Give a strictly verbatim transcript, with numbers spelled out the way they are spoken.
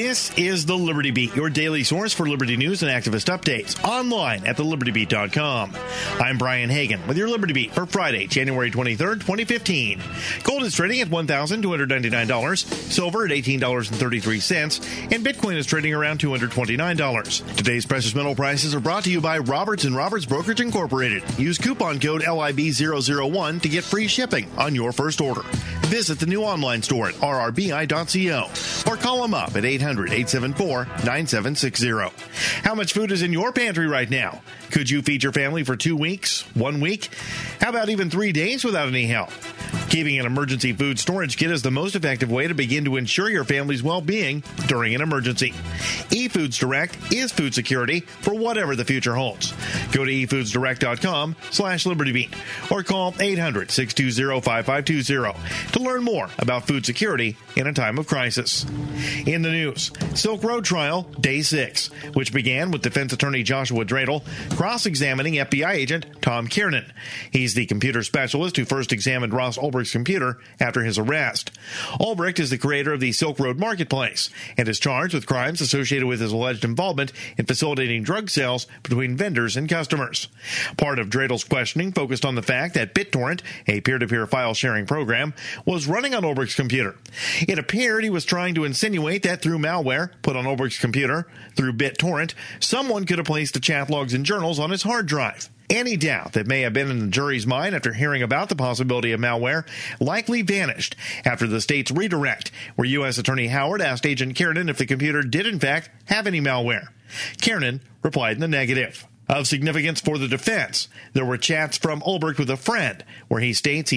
This is the Liberty Beat, your daily source for Liberty news and activist updates, online at the liberty beat dot com. I'm Brian Hagan with your Liberty Beat for Friday, January twenty-third, twenty fifteen. Gold is trading at one thousand two hundred ninety-nine dollars, silver at eighteen dollars and thirty-three cents, and Bitcoin is trading around two hundred twenty-nine dollars. Today's precious metal prices are brought to you by Roberts and Roberts Brokerage Incorporated. Use coupon code L I B zero zero one to get free shipping on your first order. Visit the new online store at R R B I dot co or call them up at eight hundred, eight seven four, nine seven six zero. How much food is in your pantry right now? Could you feed your family for two weeks, one week? How about even three days without any help? Keeping an emergency food storage kit is the most effective way to begin to ensure your family's well-being during an emergency. eFoods Direct is food security for whatever the future holds. Go to e foods direct dot com slash liberty beat or call eight hundred, six two zero, five five two zero to learn more about food security in a time of crisis. In the news, Silk Road trial, day six, which began with defense attorney Joshua Dreidel cross-examining F B I agent Tom Kiernan. He's the computer specialist who first examined Ross Ulbricht's computer after his arrest. Ulbricht is the creator of the Silk Road Marketplace and is charged with crimes associated with his alleged involvement in facilitating drug sales between vendors and customers. Part of Dreidel's questioning focused on the fact that BitTorrent, a peer-to-peer file-sharing program, was running on Ulbricht's computer. It appeared he was trying to insinuate that through malware put on Ulbricht's computer through BitTorrent, someone could have placed the chat logs and journals on his hard drive. Any doubt that may have been in the jury's mind after hearing about the possibility of malware likely vanished after the state's redirect, where U S Attorney Howard asked Agent Kiernan if the computer did in fact have any malware. Kiernan replied in the negative. Of significance for the defense, there were chats from Ulbricht with a friend where he states he